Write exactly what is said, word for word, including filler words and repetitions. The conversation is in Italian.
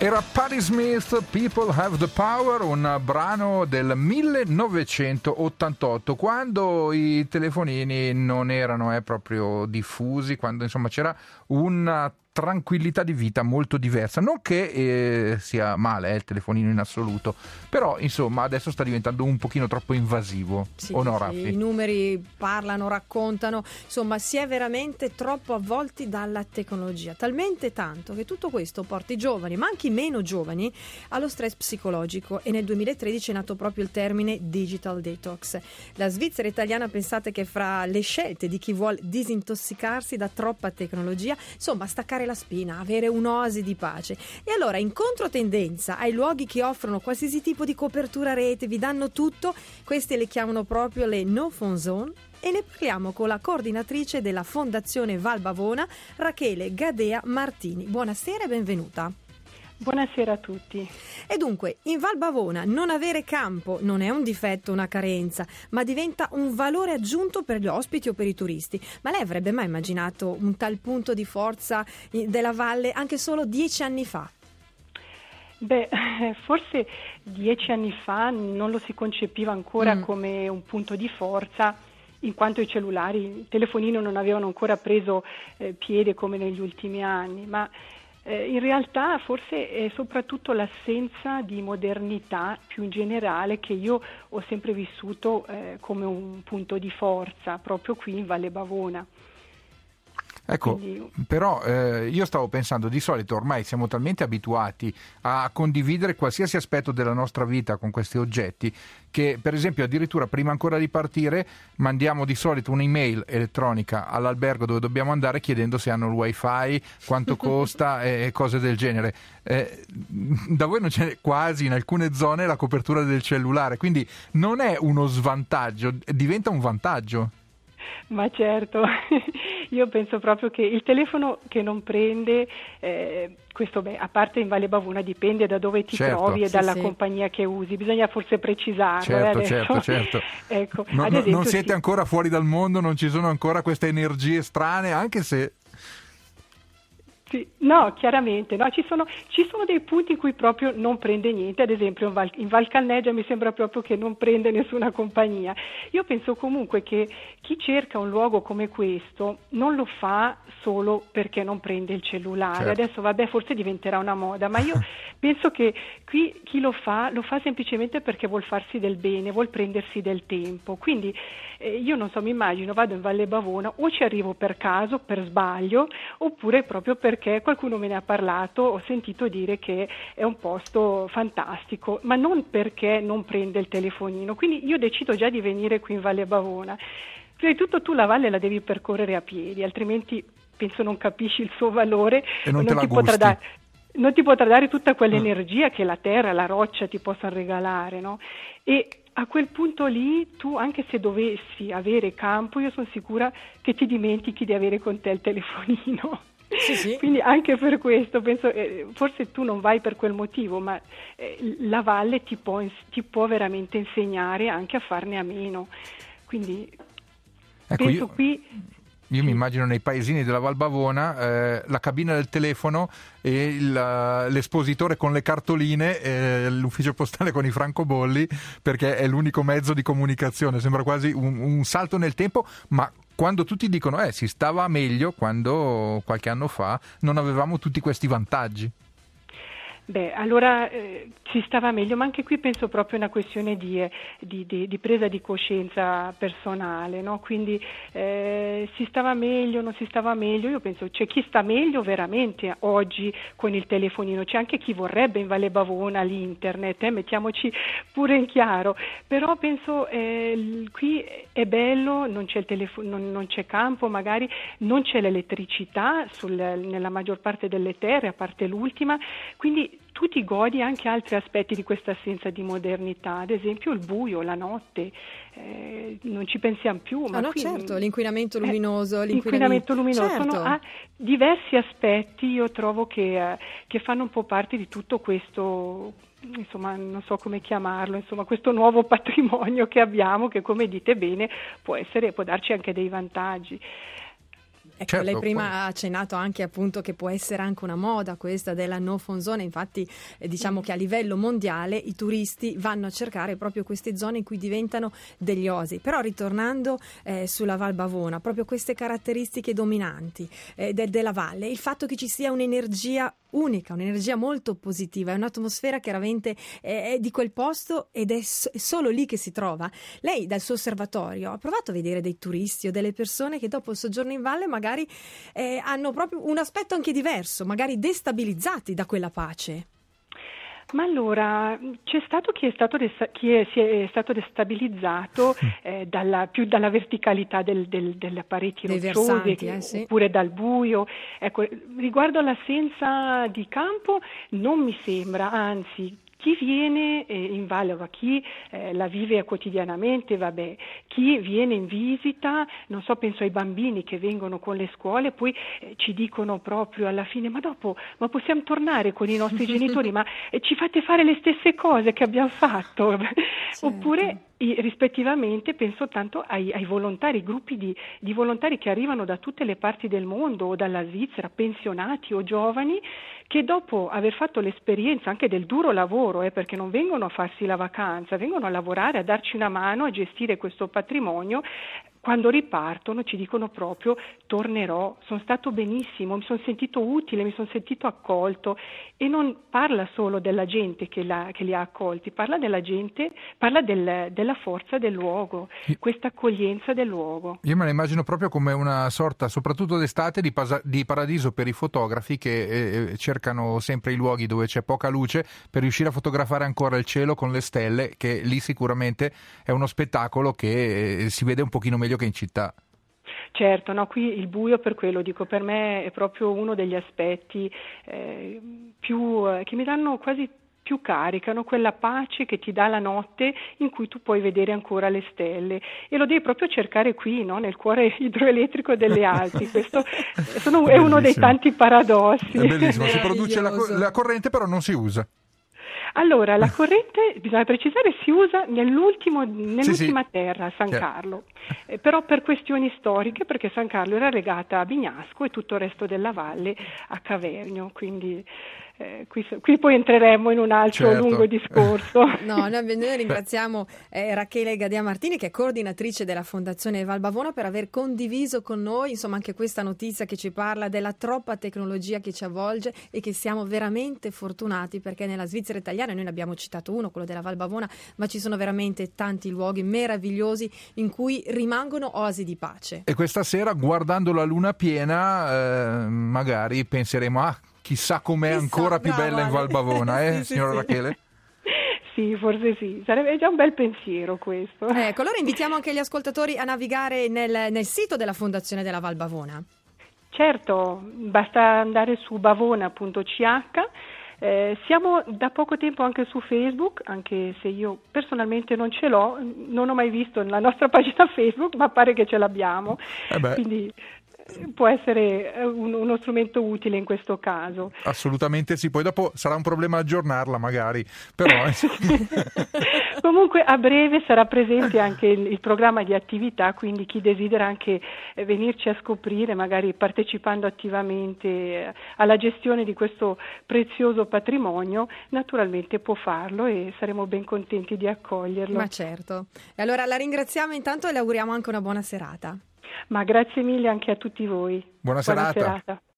Era Patti Smith, People Have the Power, un brano del millenovecentottantotto, quando i telefonini non erano eh, proprio diffusi, quando insomma c'era una tranquillità di vita molto diversa. Non che eh, sia male eh, il telefonino in assoluto, però insomma adesso sta diventando un pochino troppo invasivo. Sì, o no, sì, Raffi? I numeri parlano, raccontano, insomma si è veramente troppo avvolti dalla tecnologia, talmente tanto che tutto questo porta i giovani, ma anche i meno giovani, allo stress psicologico, e nel duemilatredici è nato proprio il termine digital detox. La Svizzera italiana, pensate che fra le scelte di chi vuole disintossicarsi da troppa tecnologia, insomma staccare la spina, avere un'oasi di pace. E allora, in controtendenza ai luoghi che offrono qualsiasi tipo di copertura rete, vi danno tutto, queste le chiamano proprio le no phone zone, e ne parliamo con la coordinatrice della Fondazione Val Bavona, Rachele Gadea Martini. Buonasera e benvenuta. Buonasera a tutti. E dunque, in Val Bavona non avere campo non è un difetto, una carenza, ma diventa un valore aggiunto per gli ospiti o per i turisti. Ma lei avrebbe mai immaginato un tal punto di forza della valle anche solo dieci anni fa? Beh, forse dieci anni fa non lo si concepiva ancora mm. come un punto di forza, in quanto i cellulari, il telefonino non avevano ancora preso eh, piede come negli ultimi anni, ma Eh, in realtà forse è soprattutto l'assenza di modernità più in generale che io ho sempre vissuto eh, come un punto di forza proprio qui in Valle Bavona. Ecco, Quindi... però eh, io stavo pensando, di solito ormai siamo talmente abituati a condividere qualsiasi aspetto della nostra vita con questi oggetti che, per esempio, addirittura prima ancora di partire mandiamo di solito un'email elettronica all'albergo dove dobbiamo andare chiedendo se hanno il wifi, quanto costa e cose del genere. Eh, da voi non c'è quasi in alcune zone la copertura del cellulare, quindi non è uno svantaggio, diventa un vantaggio. Ma certo, io penso proprio che il telefono che non prende, eh, questo beh, a parte in Valle Bavona dipende da dove ti certo. trovi e sì, dalla sì. compagnia che usi, bisogna forse precisarlo. Certo, eh, certo, certo. ecco, no, ad no, esempio, non siete sì. ancora fuori dal mondo, non ci sono ancora queste energie strane, anche se... Sì, no, chiaramente, no, ci sono, ci sono dei punti in cui proprio non prende niente, ad esempio in Val, in Val Calnegia mi sembra proprio che non prende nessuna compagnia. Io penso comunque che chi cerca un luogo come questo non lo fa solo perché non prende il cellulare, certo. Adesso vabbè forse diventerà una moda, ma io penso che qui chi lo fa, lo fa semplicemente perché vuol farsi del bene, vuol prendersi del tempo, quindi eh, io non so, mi immagino, vado in Valle Bavona, o ci arrivo per caso, per sbaglio, oppure proprio perché perché qualcuno me ne ha parlato, ho sentito dire che è un posto fantastico, ma non perché non prende il telefonino. Quindi io decido già di venire qui in Valle Bavona. Prima di tutto tu la valle la devi percorrere a piedi, altrimenti penso non capisci il suo valore e non, non te la ti gusti. potrà dare, non ti potrà dare tutta quell'energia mm. che la terra, la roccia ti possano regalare, no? E a quel punto lì tu, anche se dovessi avere campo, io sono sicura che ti dimentichi di avere con te il telefonino. Sì, sì. Quindi anche per questo penso, eh, forse tu non vai per quel motivo, ma eh, la valle ti può, ti può veramente insegnare anche a farne a meno. Quindi ecco, penso io... qui... Io sì. mi immagino nei paesini della Val Bavona eh, la cabina del telefono e il, l'espositore con le cartoline e l'ufficio postale con i francobolli, perché è l'unico mezzo di comunicazione. Sembra quasi un, un salto nel tempo, ma quando tutti dicono eh si stava meglio quando qualche anno fa non avevamo tutti questi vantaggi. Beh, allora eh, si stava meglio, ma anche qui penso proprio una questione di, eh, di, di, di presa di coscienza personale, no? Quindi eh, si stava meglio, non si stava meglio, io penso c'è chi sta meglio veramente oggi con il telefonino, c'è anche chi vorrebbe in Valle Bavona l'internet, eh, mettiamoci pure in chiaro, però penso eh, qui è bello, non c'è il telefono, non, non c'è campo, magari non c'è l'elettricità sul, nella maggior parte delle terre, a parte l'ultima, quindi tu ti godi anche altri aspetti di questa assenza di modernità, ad esempio il buio, la notte, eh, non ci pensiamo più. Ma ah, no, qui, certo, l'inquinamento luminoso. Eh, l'inquinamento luminoso, certo. sono ah, diversi aspetti, io trovo che, eh, che fanno un po' parte di tutto questo, insomma non so come chiamarlo, insomma questo nuovo patrimonio che abbiamo, che come dite bene può essere, può darci anche dei vantaggi. Ecco, certo, lei prima poi... ha accennato anche appunto che può essere anche una moda questa della no phone zone, infatti eh, diciamo che a livello mondiale i turisti vanno a cercare proprio queste zone in cui diventano degli oasi. Però ritornando eh, sulla Val Bavona, proprio queste caratteristiche dominanti eh, de- della valle, il fatto che ci sia un'energia unica, un'energia molto positiva, è un'atmosfera che veramente è, è di quel posto ed è, so- è solo lì che si trova. Lei dal suo osservatorio ha provato a vedere dei turisti o delle persone che dopo il soggiorno in valle magari eh, hanno proprio un aspetto anche diverso, magari destabilizzati da quella pace? Ma allora, c'è stato chi è stato, desta- chi è, si è stato destabilizzato eh, dalla, più dalla verticalità del, del, delle pareti Dei rocciose, versanti, che, eh, sì. oppure dal buio. Ecco, riguardo all'assenza di campo non mi sembra, anzi. Chi viene eh, in valle, o chi eh, la vive quotidianamente, vabbè, chi viene in visita, non so, penso ai bambini che vengono con le scuole, poi eh, ci dicono proprio alla fine, ma dopo, ma possiamo tornare con i nostri genitori, ma eh, ci fate fare le stesse cose che abbiamo fatto? Certo. Oppure i, rispettivamente penso tanto ai, ai volontari, gruppi di, di volontari che arrivano da tutte le parti del mondo o dalla Svizzera, pensionati o giovani, che dopo aver fatto l'esperienza anche del duro lavoro, eh, perché non vengono a farsi la vacanza, vengono a lavorare, a darci una mano, a gestire questo patrimonio, quando ripartono ci dicono proprio tornerò, sono stato benissimo, mi sono sentito utile, mi sono sentito accolto, e non parla solo della gente che, la, che li ha accolti, parla della gente, parla del, della forza del luogo, questa accoglienza del luogo. Io me la immagino proprio come una sorta, soprattutto d'estate, di, pasa- di paradiso per i fotografi che eh, cercano sempre i luoghi dove c'è poca luce per riuscire a fotografare ancora il cielo con le stelle, che lì sicuramente è uno spettacolo che eh, si vede un pochino meglio che in città. Certo, no, qui il buio, per quello dico, per me è proprio uno degli aspetti eh, più eh, che mi danno quasi più carica, no? Quella pace che ti dà la notte in cui tu puoi vedere ancora le stelle, e lo devi proprio cercare qui, no? Nel cuore idroelettrico delle Alpi. Questo sono, è uno dei tanti paradossi. È bellissimo, si produce la, la corrente però non si usa. Allora, la corrente, bisogna precisare, si usa nell'ultimo, nell'ultima sì, sì. terra, a San Chiaro. Carlo, eh, però per questioni storiche, perché San Carlo era legata a Bignasco e tutto il resto della valle a Cavernio, quindi eh, qui, qui poi entreremo in un altro certo. lungo discorso. No, noi, noi ringraziamo eh, Rachele Gadia Martini, che è coordinatrice della Fondazione Val Bavona, per aver condiviso con noi, insomma, anche questa notizia che ci parla della troppa tecnologia che ci avvolge, e che siamo veramente fortunati perché nella Svizzera italiana, noi ne abbiamo citato uno, quello della Val Bavona, ma ci sono veramente tanti luoghi meravigliosi in cui rimangono oasi di pace. E questa sera, guardando la luna piena, eh, magari penseremo, ah, chissà com'è Chissà, ancora più brava, bella in Val Bavona, eh, sì, sì, signora sì. Rachele? Sì, forse sì, sarebbe già un bel pensiero questo. Ecco, allora invitiamo anche gli ascoltatori a navigare nel, nel sito della Fondazione della Val Bavona. Certo, basta andare su bavona punto c h. Eh, siamo da poco tempo anche su Facebook, anche se io personalmente non ce l'ho, non ho mai visto la nostra pagina Facebook, ma pare che ce l'abbiamo, Eh beh. quindi può essere un, uno strumento utile in questo caso. Assolutamente sì, poi dopo sarà un problema aggiornarla magari, però... Comunque a breve sarà presente anche il, il programma di attività, quindi chi desidera anche eh, venirci a scoprire, magari partecipando attivamente eh, alla gestione di questo prezioso patrimonio, naturalmente può farlo e saremo ben contenti di accoglierlo. Ma certo. E allora la ringraziamo intanto e le auguriamo anche una buona serata. Ma grazie mille anche a tutti voi. Buona serata. Buona serata.